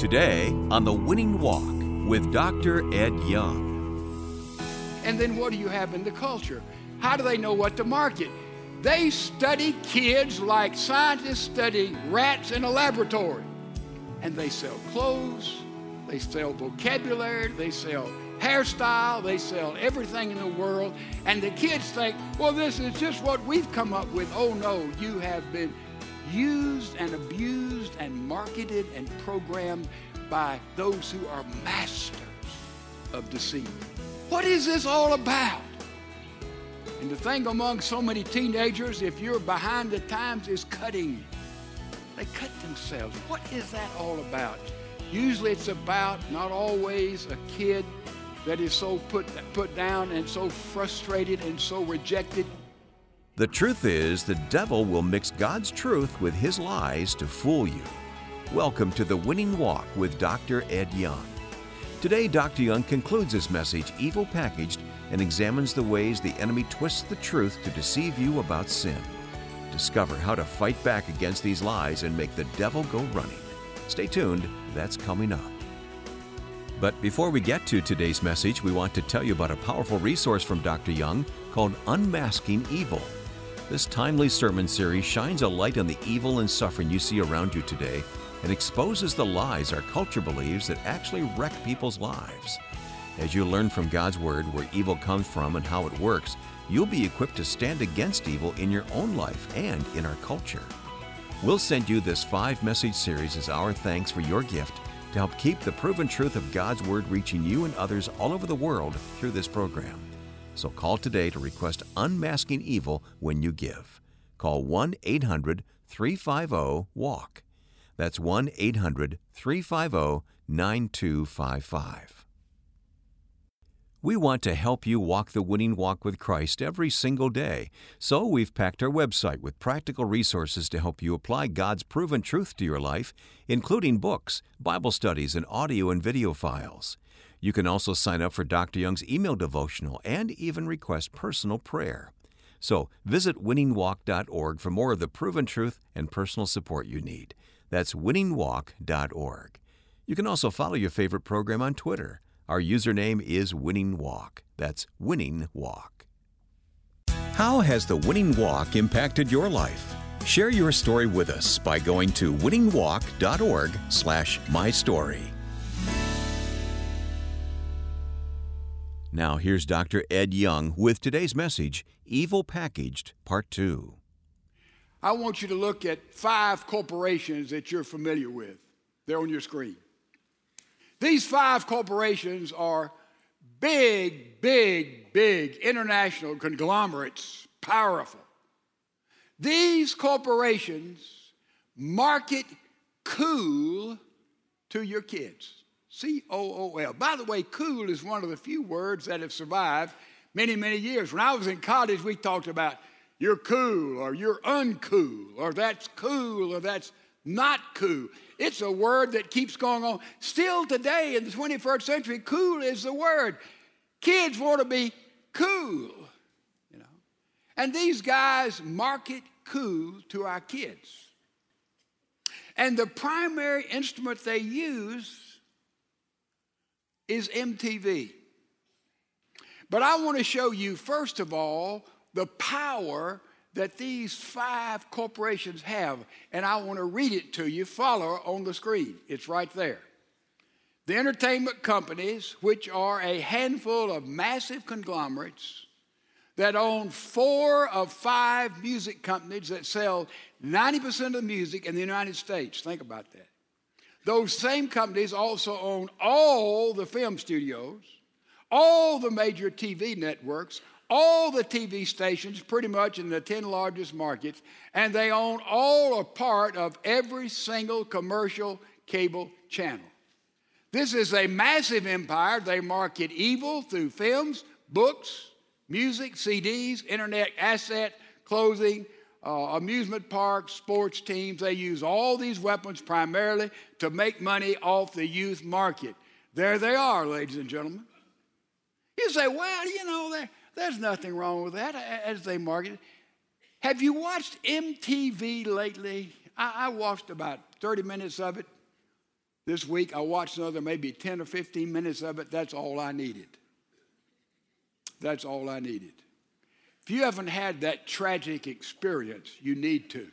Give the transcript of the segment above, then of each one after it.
Today on The Winning Walk with Dr. Ed Young. And then what do you have in the culture? How do they know what to market? They study kids like scientists study rats in a laboratory. And they sell clothes, they sell vocabulary, they sell hairstyle, they sell everything in the world. And the kids think, well, this is just what we've come up with. Oh no, you have been used and abused and marketed and programmed by those who are masters of deceit. What is this all about? And the thing among so many teenagers, if you're behind the times, is cutting. They cut themselves. What is that all about? Usually it's about, not always, a kid that is so put down and so frustrated and so rejected. The truth is, the devil will mix God's truth with his lies to fool you. Welcome to The Winning Walk with Dr. Ed Young. Today, Dr. Young concludes his message, Evil Packaged, and examines the ways the enemy twists the truth to deceive you about sin. Discover how to fight back against these lies and make the devil go running. Stay tuned, that's coming up. But before we get to today's message, we want to tell you about a powerful resource from Dr. Young called Unmasking Evil. This timely sermon series shines a light on the evil and suffering you see around you today and exposes the lies our culture believes that actually wreck people's lives. As you learn from God's Word where evil comes from and how it works, you'll be equipped to stand against evil in your own life and in our culture. We'll send you this 5-message series as our thanks for your gift to help keep the proven truth of God's Word reaching you and others all over the world through this program. So call today to request Unmasking Evil when you give. Call 1-800-350-WALK. That's 1-800-350-9255. We want to help you walk the winning walk with Christ every single day. So we've packed our website with practical resources to help you apply God's proven truth to your life, including books, Bible studies, and audio and video files. You can also sign up for Dr. Young's email devotional and even request personal prayer. So visit winningwalk.org for more of the proven truth and personal support you need. That's winningwalk.org. You can also follow your favorite program on Twitter. Our username is Winning Walk. That's Winning Walk. How has the Winning Walk impacted your life? Share your story with us by going to winningwalk.org/mystory. Now here's Dr. Ed Young with today's message, Evil Packaged, Part 2. I want you to look at 5 corporations that you're familiar with. They're on your screen. These 5 corporations are big international conglomerates, powerful. These corporations market cool to your kids. C-O-O-L. By the way, cool is one of the few words that have survived many, many years. When I was in college, we talked about you're cool or you're uncool or that's cool or that's not cool. It's a word that keeps going on. Still today in the 21st century, cool is the word. Kids want to be cool, you know. And these guys market cool to our kids. And the primary instrument they use is MTV. But I want to show you, first of all, the power that these 5 corporations have. And I want to read it to you. Follow on the screen. It's right there. The entertainment companies, which are a handful of massive conglomerates that own 4 of 5 music companies that sell 90% of the music in the United States. Think about that. Those same companies also own all the film studios, all the major TV networks, all the TV stations pretty much in the 10 largest markets, and they own all or part of every single commercial cable channel. This is a massive empire. They market evil through films, books, music, CDs, internet asset, clothing, amusement parks, sports teams. They use all these weapons primarily to make money off the youth market. There they are, ladies and gentlemen. You say, well, you know, there's nothing wrong with that as they market it. Have you watched MTV lately? I watched about 30 minutes of it. This week I watched another maybe 10 or 15 minutes of it. That's all I needed. That's all I needed. If you haven't had that tragic experience, you need to.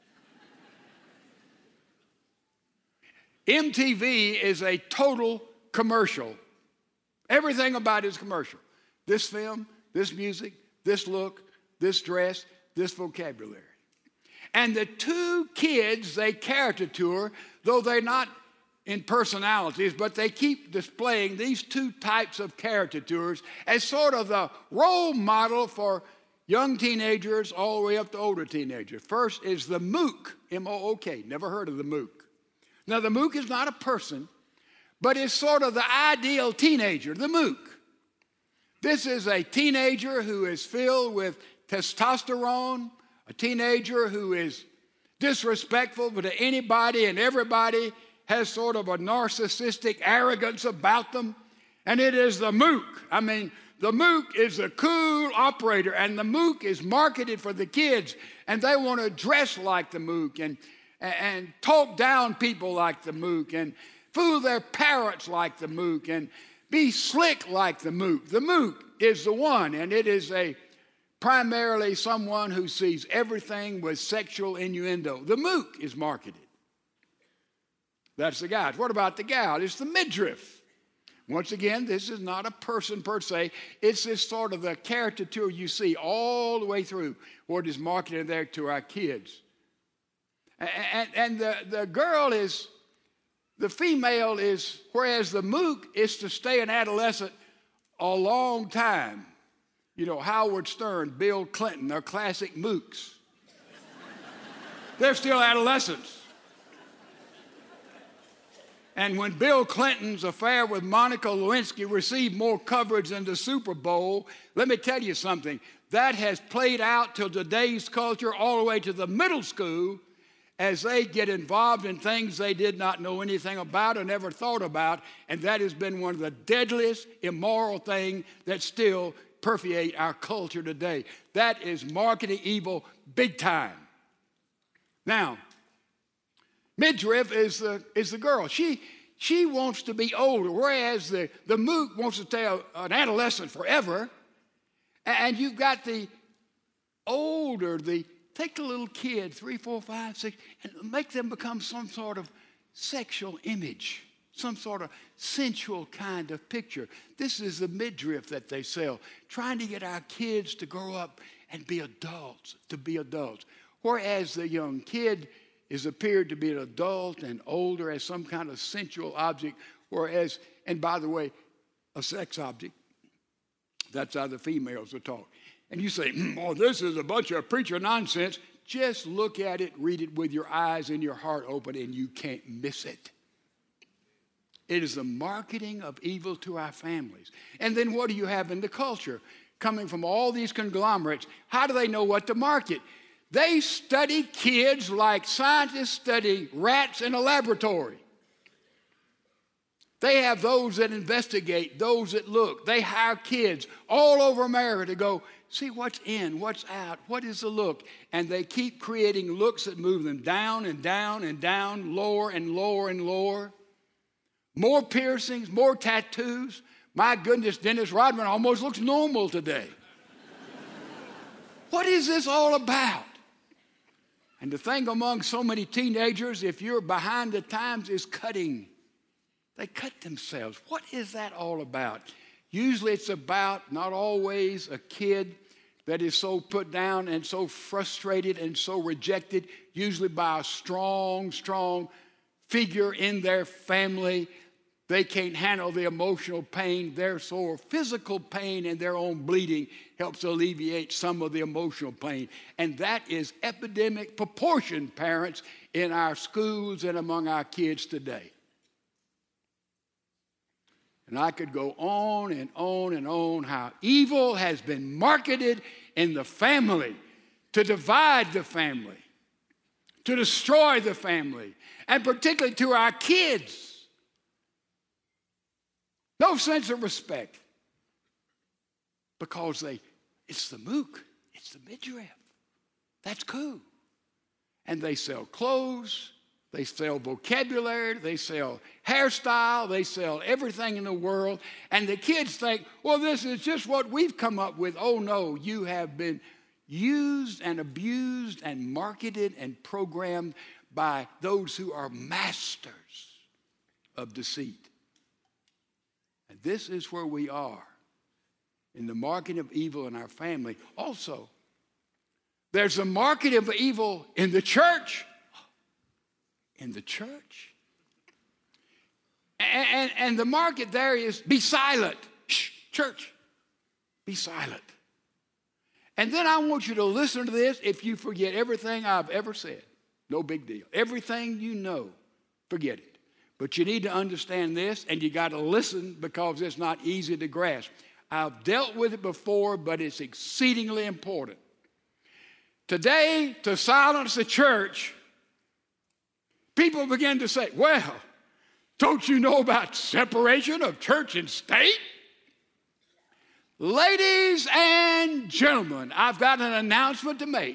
MTV is a total commercial. Everything about it is commercial. This film, this music, this look, this dress, this vocabulary. And the two kids they caricature, though they're not in personalities, but they keep displaying these two types of caricatures as sort of the role model for young teenagers all the way up to older teenagers. First is the Mook, M-O-O-K. Never heard of the Mook. Now, the Mook is not a person, but it's sort of the ideal teenager, the Mook. This is a teenager who is filled with testosterone, a teenager who is disrespectful to anybody and everybody, has sort of a narcissistic arrogance about them, and it is the Mook. I mean, the Mook is a cool operator, and the Mook is marketed for the kids, and they want to dress like the Mook and talk down people like the Mook and fool their parents like the Mook and be slick like the Mook. The Mook is the one, and it is primarily someone who sees everything with sexual innuendo. The Mook is marketed. That's the guys. What about the gal? It's the midriff. Once again, this is not a person per se. It's this sort of a caricature you see all the way through what is marketed there to our kids. And the girl is, the female is, whereas the Mook is to stay an adolescent a long time. You know, Howard Stern, Bill Clinton, they're classic Mooks. They're still adolescents. And when Bill Clinton's affair with Monica Lewinsky received more coverage than the Super Bowl, let me tell you something. That has played out till today's culture all the way to the middle school as they get involved in things they did not know anything about or never thought about. And that has been one of the deadliest, immoral things that still permeate our culture today. That is marketing evil big time. Now, midriff is the girl. She wants to be older, whereas the Mook wants to stay an adolescent forever. And you've got the older, take the little kid, 3, 4, 5, 6, and make them become some sort of sexual image, some sort of sensual kind of picture. This is the midriff that they sell, trying to get our kids to grow up and be adults, Whereas the young kid is appeared to be an adult and older as some kind of sensual object, whereas, and by the way, a sex object. That's how the females are taught. And you say, oh, this is a bunch of preacher nonsense. Just look at it, read it with your eyes and your heart open, and you can't miss it. It is the marketing of evil to our families. And then what do you have in the culture? Coming from all these conglomerates, how do they know what to market? They study kids like scientists study rats in a laboratory. They have those that investigate, those that look. They hire kids all over America to go see what's in, what's out, what is the look. And they keep creating looks that move them down and down and down, lower and lower and lower. More piercings, more tattoos. My goodness, Dennis Rodman almost looks normal today. What is this all about? And the thing among so many teenagers, if you're behind the times, is cutting. They cut themselves. What is that all about? Usually it's about, not always, a kid that is so put down and so frustrated and so rejected, usually by a strong figure in their family. They can't handle the emotional pain, therefore physical pain and their own bleeding helps alleviate some of the emotional pain. And that is epidemic proportion, parents, in our schools and among our kids today. And I could go on and on and on how evil has been marketed in the family to divide the family, to destroy the family, and particularly to our kids. No sense of respect. Because it's the Mook, it's the midriff. That's cool. And they sell clothes, They sell vocabulary, they sell hairstyle, they sell everything in the world. And the kids think, well, this is just what we've come up with. Oh, no, you have been used and abused and marketed and programmed by those who are masters of deceit. And this is where we are in the marketing of evil in our family. Also, there's a marketing of evil in the church. In the church. And the market there is be silent. Shh, church, be silent. And then I want you to listen to this. If you forget everything I've ever said, no big deal. Everything you know, forget it. But you need to understand this, and you got to listen because it's not easy to grasp. I've dealt with it before, but it's exceedingly important. Today, to silence the church, people begin to say, well, don't you know about separation of church and state? Ladies and gentlemen, I've got an announcement to make.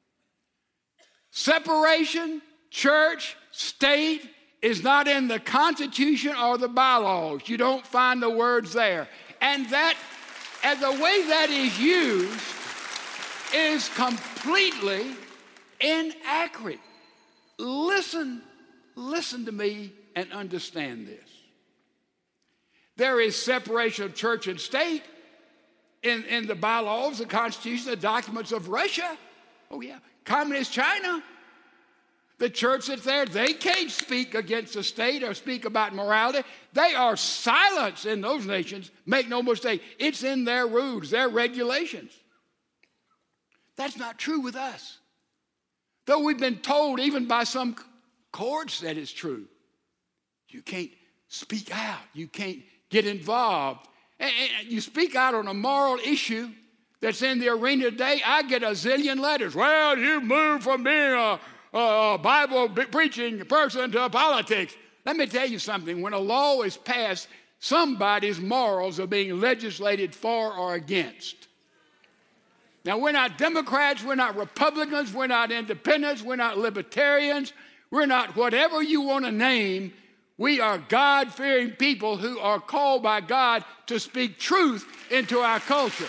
Separation, church, state is not in the Constitution or the bylaws. You don't find the words there. And the way that is used is completely inaccurate. Listen to me and understand this. There is separation of church and state in the bylaws, the Constitution, the documents of Russia. Oh, yeah. Communist China. The church that's there, they can't speak against the state or speak about morality. They are silenced in those nations. Make no mistake. It's in their rules, their regulations. That's not true with us. Though we've been told, even by some courts, that it's true. You can't speak out. You can't get involved. And you speak out on a moral issue that's in the arena today. I get a zillion letters. Well, you moved from being a Bible preaching person to politics. Let me tell you something. When a law is passed, somebody's morals are being legislated for or against. Now, we're not Democrats, we're not Republicans, we're not independents, we're not libertarians, we're not whatever you want to name. We are God-fearing people who are called by God to speak truth into our culture.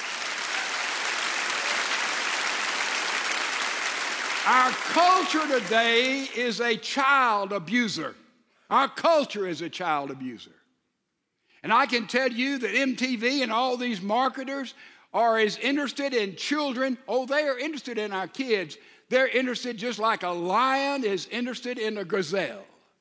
Our culture today is a child abuser. Our culture is a child abuser. And I can tell you that MTV and all these marketers are as interested in children. Oh, they are interested in our kids. They're interested just like a lion is interested in a gazelle.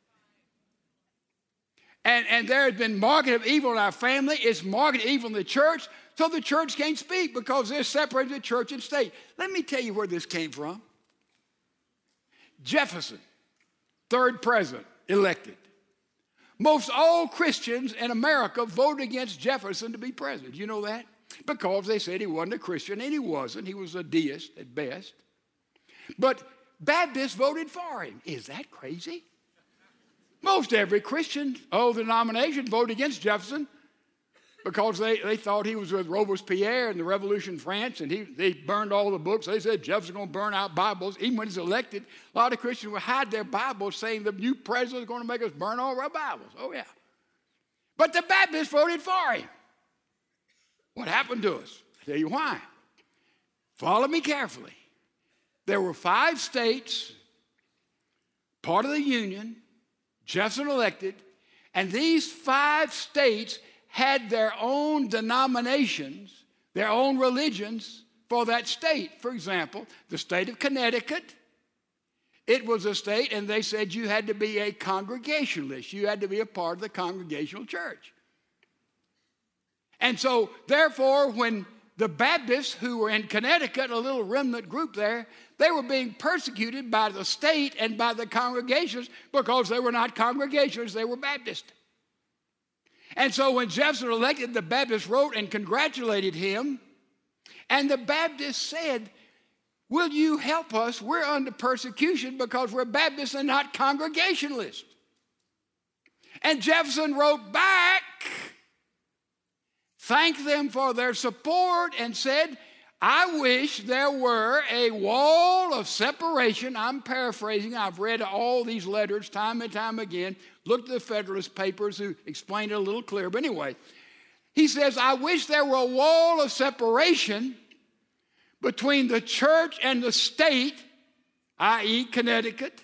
And there has been marketing of evil in our family. It's marketing evil in the church. So the church can't speak because they're separating the church and state. Let me tell you where this came from. Jefferson, third president elected. Most all Christians in America voted against Jefferson to be president. You know that? Because they said he wasn't a Christian, and he wasn't. He was a deist at best. But Baptists voted for him. Is that crazy? Most every Christian of the denomination voted against Jefferson because they thought he was with Robespierre in the Revolution in France, and they burned all the books. They said Jefferson's going to burn out Bibles. Even when he's elected, a lot of Christians would hide their Bibles saying the new president is going to make us burn all our Bibles. Oh, yeah. But the Baptists voted for him. What happened to us? I'll tell you why. Follow me carefully. There were 5 states, part of the Union, Jefferson elected, and these 5 states had their own denominations, their own religions for that state. For example, the state of Connecticut, it was a state, and they said you had to be a Congregationalist. You had to be a part of the Congregational church. And so, therefore, when the Baptists who were in Connecticut, a little remnant group there, they were being persecuted by the state and by the congregations because they were not Congregationalists, they were Baptists. And so when Jefferson elected, the Baptists wrote and congratulated him. And the Baptists said, will you help us? We're under persecution because we're Baptists and not Congregationalists. And Jefferson wrote back, thanked them for their support, and said, I wish there were a wall of separation. I'm paraphrasing. I've read all these letters time and time again. Looked at the Federalist Papers who explained it a little clearer. But anyway, he says, I wish there were a wall of separation between the church and the state, i.e. Connecticut,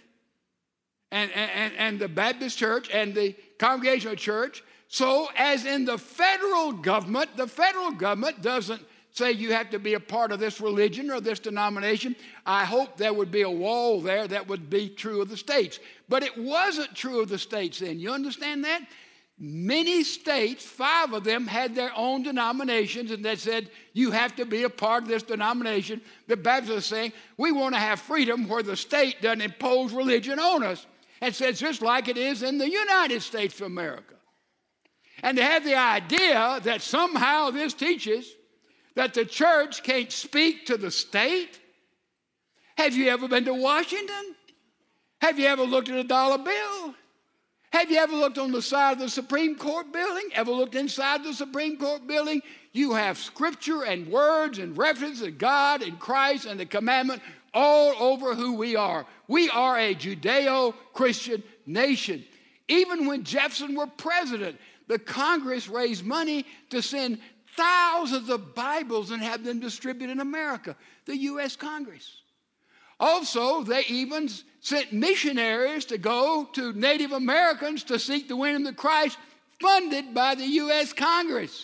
and the Baptist church and the Congregational church. So as in the federal government doesn't say you have to be a part of this religion or this denomination. I hope there would be a wall there that would be true of the states. But it wasn't true of the states then. You understand that? Many states, 5 of them, had their own denominations, and they said, you have to be a part of this denomination. The Baptists are saying, we want to have freedom where the state doesn't impose religion on us. And says just like it is in the United States of America. And they have the idea that somehow this teaches that the church can't speak to the state. Have you ever been to Washington? Have you ever looked at a dollar bill? Have you ever looked on the side of the Supreme Court building? Ever looked inside the Supreme Court building? You have scripture and words and references to God and Christ and the commandment all over who we are. We are a Judeo-Christian nation. Even when Jefferson were president, the Congress raised money to send thousands of Bibles and have them distributed in America, the U.S. Congress. Also, they even sent missionaries to go to Native Americans to seek to win them to Christ, funded by the U.S. Congress.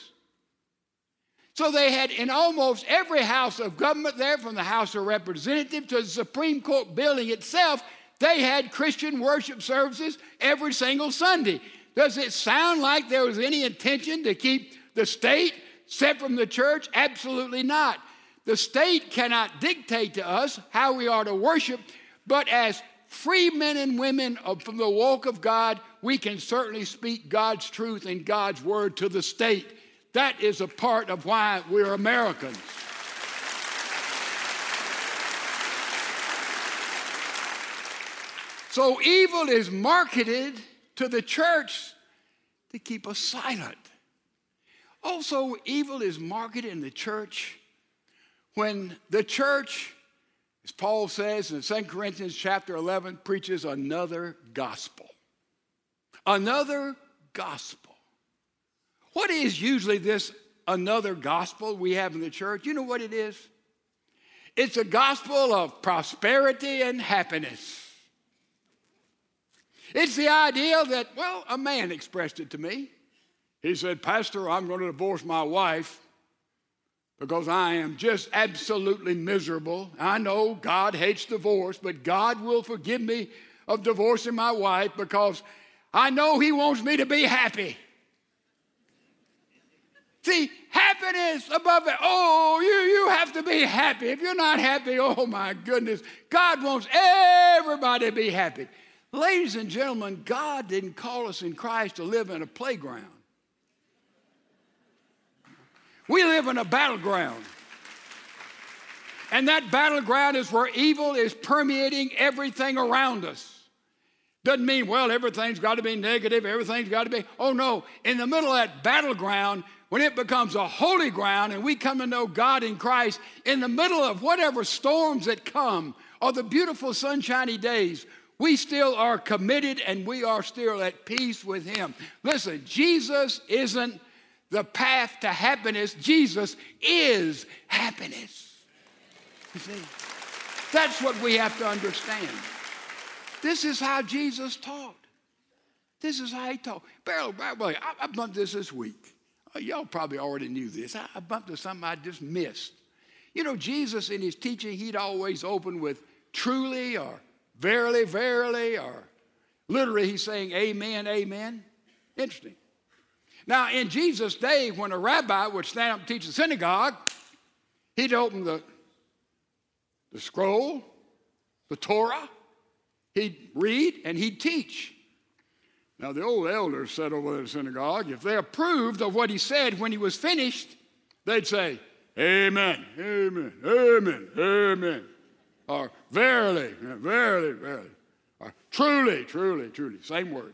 So they had in almost every house of government there, from the House of Representatives to the Supreme Court building itself, they had Christian worship services every single Sunday. Does it sound like there was any intention to keep the state separate from the church? Absolutely not. The state cannot dictate to us how we are to worship, but as free men and women from the walk of God, we can certainly speak God's truth and God's word to the state. That is a part of why we're Americans. So evil is marketed to the church to keep us silent. Also, evil is marketed in the church when the church, as Paul says in 2 Corinthians chapter 11, preaches another gospel. Another gospel. What is usually this another gospel we have in the church? You know what it is? It's a gospel of prosperity and happiness. It's the idea that, well, a man expressed it to me. He said, Pastor, I'm going to divorce my wife because I am just absolutely miserable. I know God hates divorce, but God will forgive me of divorcing my wife because I know He wants me to be happy. See, happiness above it. Oh, you have to be happy. If you're not happy, oh my goodness, God wants everybody to be happy. Ladies and gentlemen, God didn't call us in Christ to live in a playground. We live in a battleground. And that battleground is where evil is permeating everything around us. Doesn't mean, well, everything's got to be negative, everything's got to be, oh no. In the middle of that battleground, when it becomes a holy ground and we come to know God in Christ, in the middle of whatever storms that come or the beautiful sunshiny days, we still are committed and we are still at peace with Him. Listen, Jesus isn't the path to happiness. Jesus is happiness. You see, that's what we have to understand. This is how Jesus taught. This is how He taught. I bumped this week. Y'all probably already knew this. I bumped into something I just missed. You know, Jesus in His teaching, He'd always open with truly or verily, verily, or literally He's saying amen, amen. Interesting. Now, in Jesus' day, when a rabbi would stand up and teach the synagogue, he'd open the scroll, the Torah, he'd read, and he'd teach. Now, the old elders said over the synagogue, if they approved of what he said when he was finished, they'd say, amen, amen, amen, amen. Or verily, verily, verily. Or truly, truly, truly. Same word.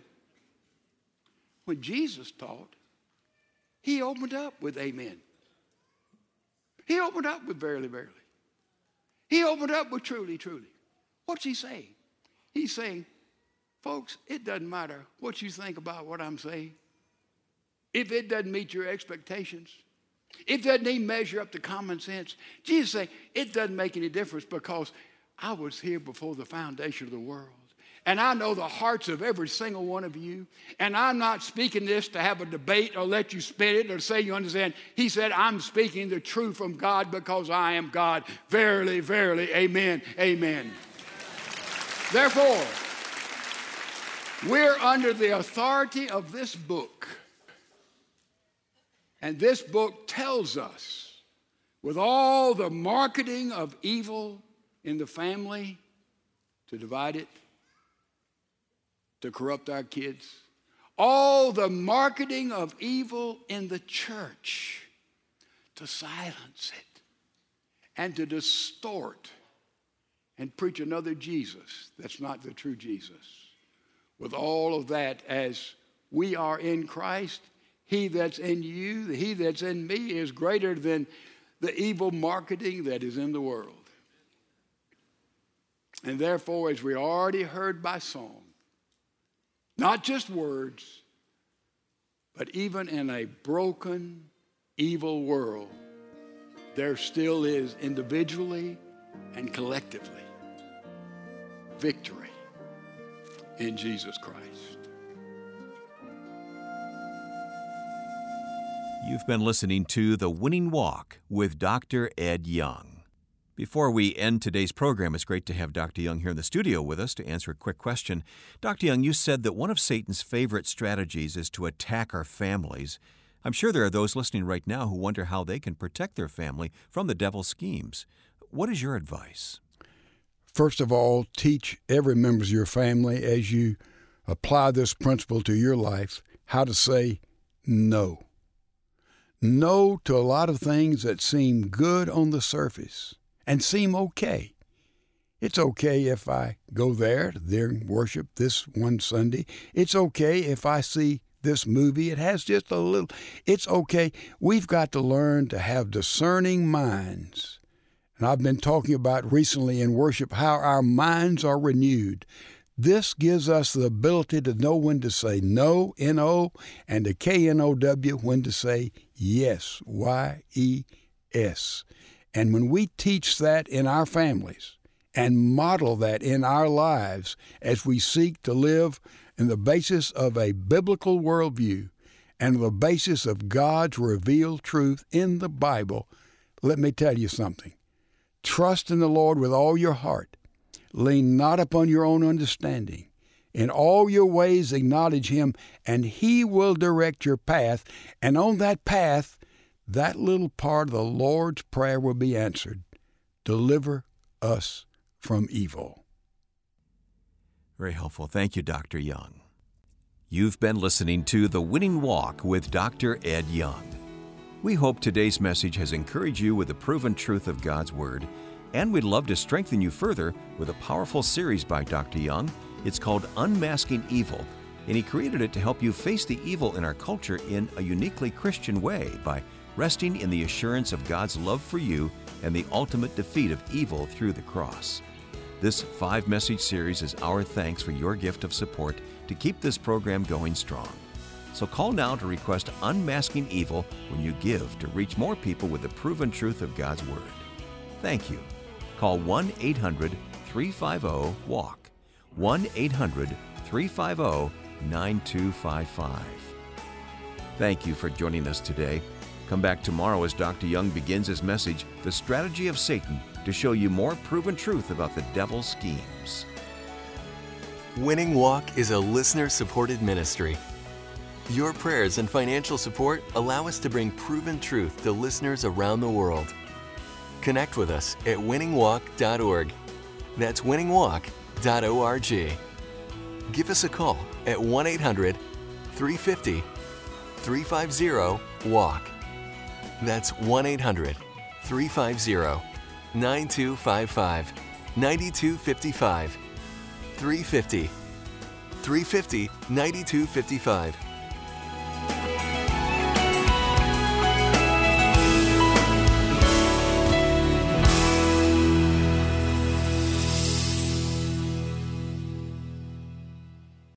When Jesus taught, He opened up with amen. He opened up with verily, verily. He opened up with truly, truly. What's he saying? He's saying, folks, it doesn't matter what you think about what I'm saying. If it doesn't meet your expectations, if it doesn't even measure up to common sense, Jesus is saying, it doesn't make any difference because I was here before the foundation of the world. And I know the hearts of every single one of you. And I'm not speaking this to have a debate or let you spin it or say you understand. He said, I'm speaking the truth from God because I am God. Verily, verily, amen, amen. Therefore, we're under the authority of this book. And this book tells us, with all the marketing of evil in the family, to divide it, to corrupt our kids, all the marketing of evil in the church, to silence it and to distort and preach another Jesus that's not the true Jesus. With all of that, as we are in Christ, he that's in you, he that's in me is greater than the evil marketing that is in the world. And therefore, as we already heard by song, not just words, but even in a broken, evil world, there still is individually and collectively victory in Jesus Christ. You've been listening to The Winning Walk with Dr. Ed Young. Before we end today's program, it's great to have Dr. Young here in the studio with us to answer a quick question. Dr. Young, you said that one of Satan's favorite strategies is to attack our families. I'm sure there are those listening right now who wonder how they can protect their family from the devil's schemes. What is your advice? First of all, teach every member of your family as you apply this principle to your life how to say no. No to a lot of things that seem good on the surface and seem okay. It's okay if I go there during worship this one Sunday. It's okay if I see this movie. It has just a little. It's okay. We've got to learn to have discerning minds. And I've been talking about recently in worship how our minds are renewed. This gives us the ability to know when to say no, N-O, and to K-N-O-W, when to say yes, Y-E-S. And when we teach that in our families and model that in our lives as we seek to live in the basis of a biblical worldview and the basis of God's revealed truth in the Bible, let me tell you something. Trust in the Lord with all your heart. Lean not upon your own understanding. In all your ways acknowledge Him, and He will direct your path. And on that path, that little part of the Lord's Prayer will be answered. Deliver us from evil. Very helpful. Thank you, Dr. Young. You've been listening to The Winning Walk with Dr. Ed Young. We hope today's message has encouraged you with the proven truth of God's Word, and we'd love to strengthen you further with a powerful series by Dr. Young. It's called Unmasking Evil, and he created it to help you face the evil in our culture in a uniquely Christian way by resting in the assurance of God's love for you and the ultimate defeat of evil through the cross. This 5-message series is our thanks for your gift of support to keep this program going strong. So call now to request Unmasking Evil when you give to reach more people with the proven truth of God's Word. Thank you. Call 1-800-350-WALK, 1-800-350-9255. Thank you for joining us today. Come back tomorrow as Dr. Young begins his message, The Strategy of Satan, to show you more proven truth about the devil's schemes. Winning Walk is a listener-supported ministry. Your prayers and financial support allow us to bring proven truth to listeners around the world. Connect with us at winningwalk.org. That's winningwalk.org. Give us a call at 1-800-350-350-WALK. That's 1-800-350-9255, 9255, 350-9255.